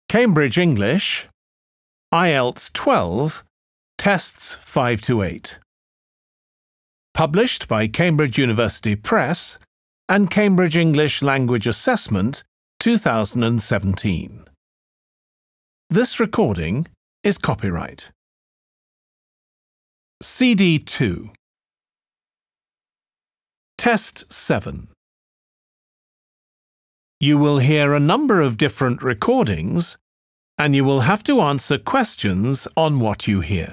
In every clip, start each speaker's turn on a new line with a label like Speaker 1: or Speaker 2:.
Speaker 1: Cambridge English, IELTS 12, Tests 5 to 8. Published by Cambridge University Press and Cambridge English Language Assessment 2017. This recording is copyright. CD 2. Test 7. You will hear a number of different recordings, and you will have to answer questions on what you hear.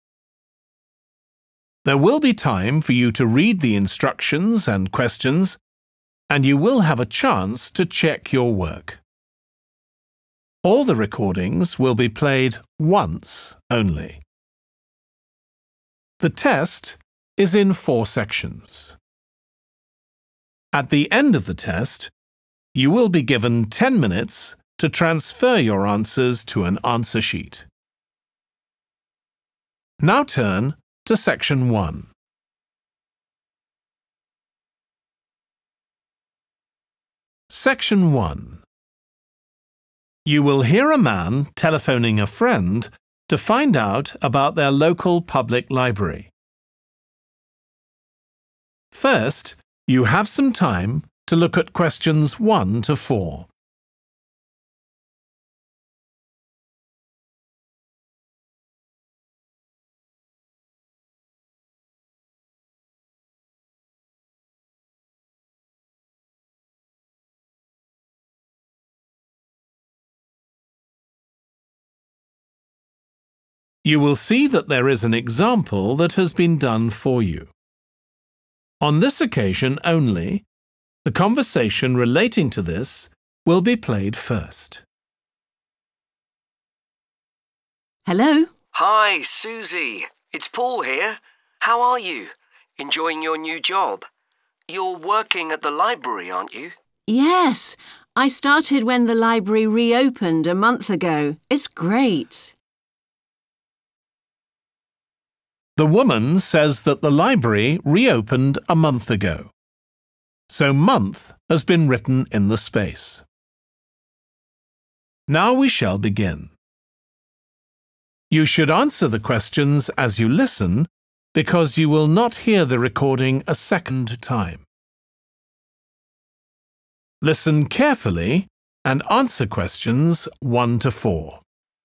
Speaker 1: There will be time for you to read the instructions and questions, and you will have a chance to check your work. All the recordings will be played once only. The test is in 4 sections. At the end of the test, you will be given 10 minutes to transfer your answers to an answer sheet. Now turn to Section 1. Section 1. You will hear a man telephoning a friend to find out about their local public library. First, you have some time to look at questions 1 to 4. You will see that there is an example that has been done for you. On this occasion only, the conversation relating to this will be played first.
Speaker 2: Hello?
Speaker 3: Hi, Susie. It's Paul here. How are you? Enjoying your new job? You're working at the library, aren't you?
Speaker 2: Yes, I started when the library reopened a month ago. It's great.
Speaker 1: The woman says that the library reopened a month ago. So month has been written in the space. Now we shall begin. You should answer the questions as you listen because you will not hear the recording a second time. Listen carefully and answer questions 1 to 4.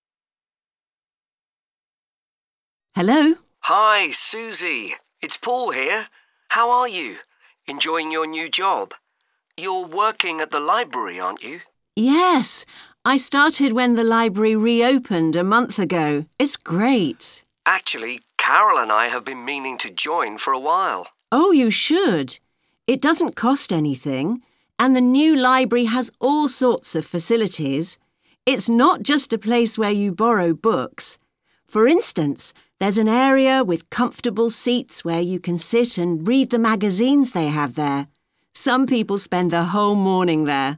Speaker 2: Hello?
Speaker 3: Hi, Susie. It's Paul here. How are you? Enjoying your new job? You're working at the library, aren't you?
Speaker 2: Yes, I started when the library reopened a month ago. It's great.
Speaker 3: Actually, Carol and I have been meaning to join for a while.
Speaker 2: Oh, you should. It doesn't cost anything, and the new library has all sorts of facilities. It's not just a place where you borrow books. For instance, there's an area with comfortable seats where you can sit and read the magazines they have there. Some people spend the whole morning there.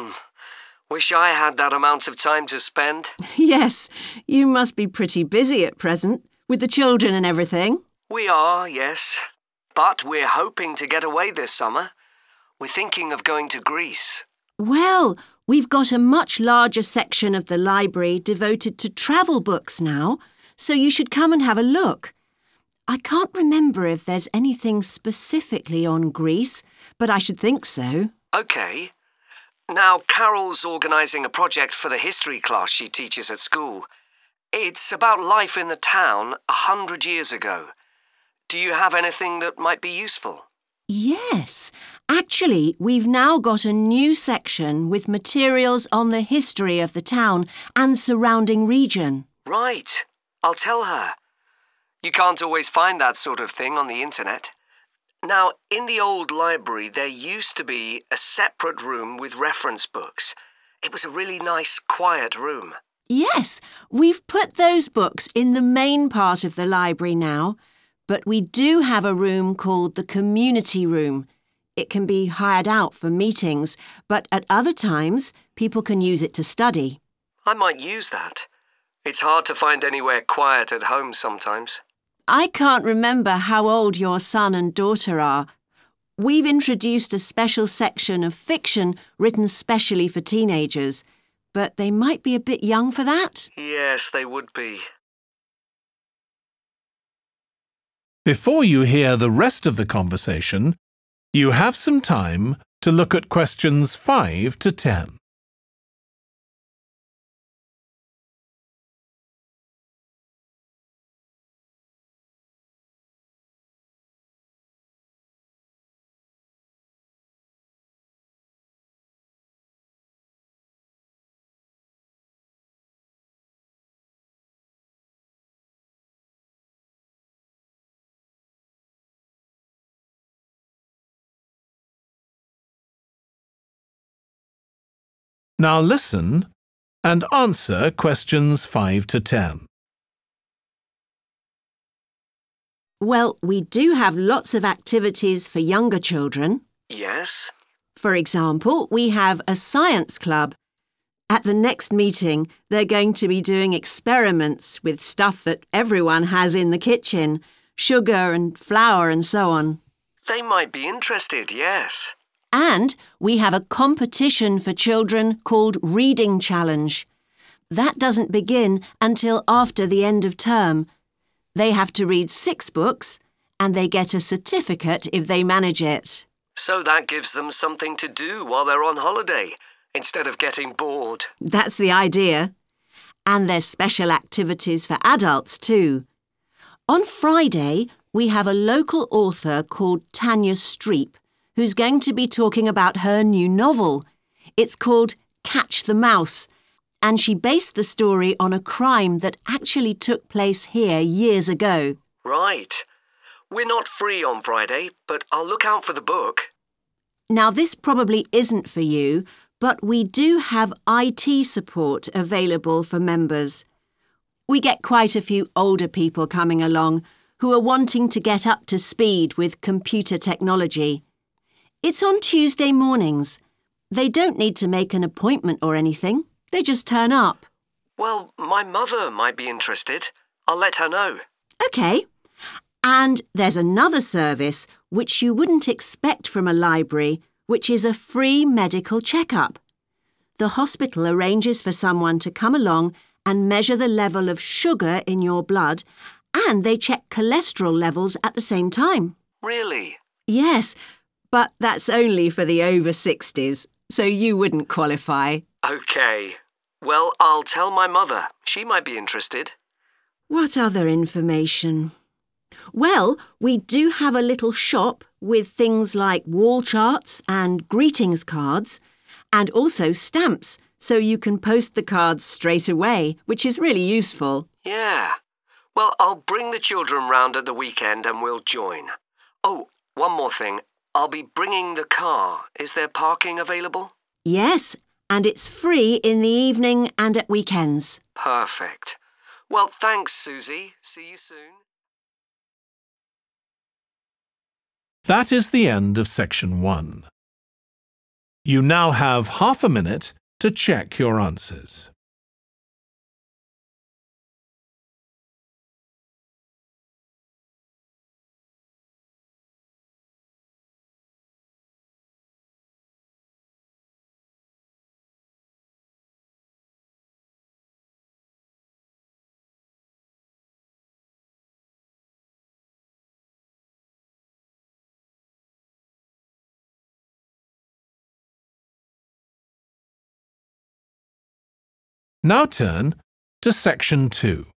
Speaker 3: Wish I had that amount of time to spend.
Speaker 2: Yes, you must be pretty busy at present, with the children and everything.
Speaker 3: We are, yes. But we're hoping to get away this summer. We're thinking of going to Greece.
Speaker 2: Well, we've got a much larger section of the library devoted to travel books now, so you should come and have a look. I can't remember if there's anything specifically on Greece, but I should think so.
Speaker 3: OK. Now, Carol's organising a project for the history class she teaches at school. It's about life in the town 100 years ago. Do you have anything that might be useful?
Speaker 2: Yes. Actually, we've now got a new section with materials on the history of the town and surrounding region.
Speaker 3: Right. I'll tell her. You can't always find that sort of thing on the internet. Now, in the old library, there used to be a separate room with reference books. It was a really nice, quiet room.
Speaker 2: Yes, we've put those books in the main part of the library now, but we do have a room called the community room. It can be hired out for meetings, but at other times, people can use it to study.
Speaker 3: I might use that. It's hard to find anywhere quiet at home sometimes.
Speaker 2: I can't remember how old your son and daughter are. We've introduced a special section of fiction written specially for teenagers, but they might be a bit young for that.
Speaker 3: Yes, they would be.
Speaker 1: Before you hear the rest of the conversation, you have some time to look at questions 5 to 10. Now listen and answer questions 5 to 10.
Speaker 2: Well, we do have lots of activities for younger children.
Speaker 3: Yes?
Speaker 2: For example, we have a science club. At the next meeting, they're going to be doing experiments with stuff that everyone has in the kitchen, sugar and flour and so on.
Speaker 3: They might be interested, yes.
Speaker 2: And we have a competition for children called Reading Challenge. That doesn't begin until after the end of term. They have to read 6 books and they get a certificate if they manage it.
Speaker 3: So that gives them something to do while they're on holiday, instead of getting bored.
Speaker 2: That's the idea. And there's special activities for adults too. On Friday, we have a local author called Tanya Streep, who's going to be talking about her new novel. It's called Catch the Mouse, and she based the story on a crime that actually took place here years ago.
Speaker 3: Right. We're not free on Friday, but I'll look out for the book.
Speaker 2: Now, this probably isn't for you, but we do have IT support available for members. We get quite a few older people coming along who are wanting to get up to speed with computer technology. It's on Tuesday mornings. They don't need to make an appointment or anything. They just turn up.
Speaker 3: Well, my mother might be interested. I'll let her know.
Speaker 2: OK. And there's another service which you wouldn't expect from a library, which is a free medical checkup. The hospital arranges for someone to come along and measure the level of sugar in your blood, and they check cholesterol levels at the same time.
Speaker 3: Really?
Speaker 2: Yes, but that's only for the over 60s, so you wouldn't qualify.
Speaker 3: OK. Well, I'll tell my mother. She might be interested.
Speaker 2: What other information? Well, we do have a little shop with things like wall charts and greetings cards, and also stamps, so you can post the cards straight away, which is really useful.
Speaker 3: Yeah. Well, I'll bring the children round at the weekend and we'll join. Oh, one more thing. I'll be bringing the car. Is there parking available?
Speaker 2: Yes, and it's free in the evening and at weekends.
Speaker 3: Perfect. Well, thanks, Susie. See you soon.
Speaker 1: That is the end of section 1. You now have half a minute to check your answers. Now turn to section 2.